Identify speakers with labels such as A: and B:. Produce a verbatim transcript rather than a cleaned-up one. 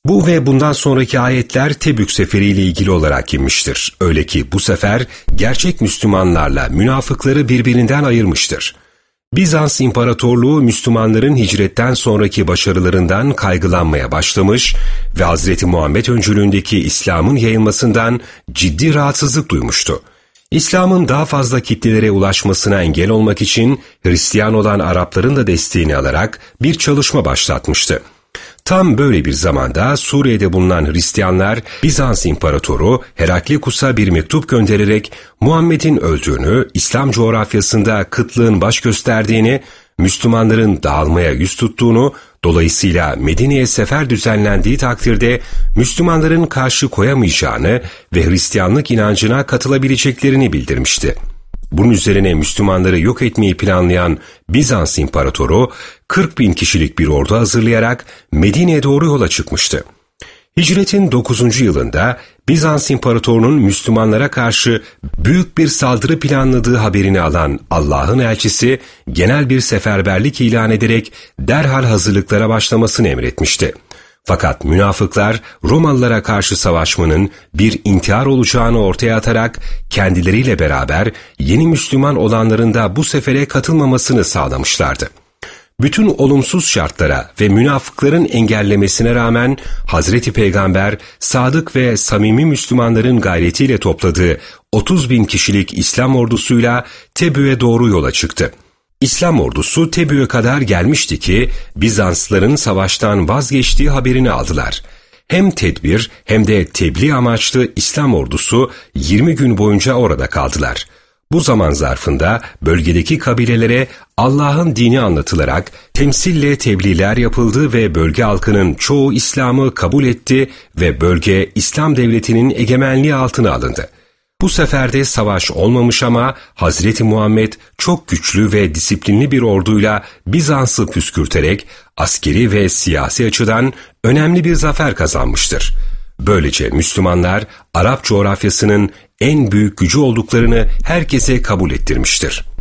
A: Bu ve bundan sonraki ayetler Tebük seferiyle ilgili olarak inmiştir. Öyle ki bu sefer gerçek Müslümanlarla münafıkları birbirinden ayırmıştır. Bizans İmparatorluğu Müslümanların hicretten sonraki başarılarından kaygılanmaya başlamış ve Hazreti Muhammed öncülüğündeki İslam'ın yayılmasından ciddi rahatsızlık duymuştu. İslam'ın daha fazla kitlelere ulaşmasına engel olmak için Hristiyan olan Arapların da desteğini alarak bir çalışma başlatmıştı. Tam böyle bir zamanda Suriye'de bulunan Hristiyanlar Bizans İmparatoru Heraklikus'a bir mektup göndererek Muhammed'in öldüğünü, İslam coğrafyasında kıtlığın baş gösterdiğini, Müslümanların dağılmaya yüz tuttuğunu, dolayısıyla Medine'ye sefer düzenlendiği takdirde Müslümanların karşı koyamayacağını ve Hristiyanlık inancına katılabileceklerini bildirmişti. Bunun üzerine Müslümanları yok etmeyi planlayan Bizans İmparatoru kırk bin kişilik bir ordu hazırlayarak Medine'ye doğru yola çıkmıştı. Hicretin dokuzuncu yılında Bizans İmparatorunun Müslümanlara karşı büyük bir saldırı planladığı haberini alan Allah'ın elçisi genel bir seferberlik ilan ederek derhal hazırlıklara başlamasını emretmişti. Fakat münafıklar Romalılara karşı savaşmanın bir intihar olacağını ortaya atarak kendileriyle beraber yeni Müslüman olanların da bu sefere katılmamasını sağlamışlardı. Bütün olumsuz şartlara ve münafıkların engellemesine rağmen Hazreti Peygamber sadık ve samimi Müslümanların gayretiyle topladığı otuz bin kişilik İslam ordusuyla Tebük'e doğru yola çıktı. İslam ordusu Tebük'e kadar gelmişti ki Bizanslıların savaştan vazgeçtiği haberini aldılar. Hem tedbir hem de tebliğ amaçlı İslam ordusu yirmi gün boyunca orada kaldılar. Bu zaman zarfında bölgedeki kabilelere Allah'ın dini anlatılarak temsille tebliğler yapıldı ve bölge halkının çoğu İslam'ı kabul etti ve bölge İslam devletinin egemenliği altına alındı. Bu seferde savaş olmamış ama Hazreti Muhammed çok güçlü ve disiplinli bir orduyla Bizans'ı püskürterek askeri ve siyasi açıdan önemli bir zafer kazanmıştır. Böylece Müslümanlar Arap coğrafyasının en büyük gücü olduklarını herkese kabul ettirmiştir.